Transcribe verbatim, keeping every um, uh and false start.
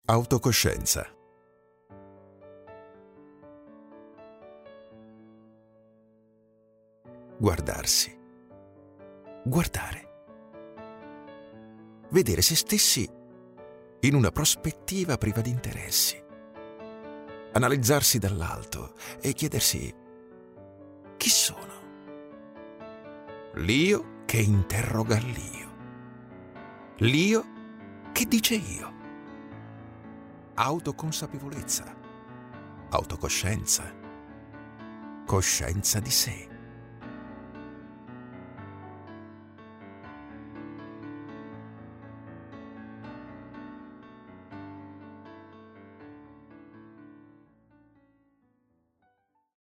Autocoscienza. Guardarsi. Guardare. Vedere se stessi in una prospettiva priva di interessi. Analizzarsi dall'alto e chiedersi: chi sono? L'io che interroga l'io. L'io che dice io. Autoconsapevolezza. Autocoscienza. Coscienza di sé.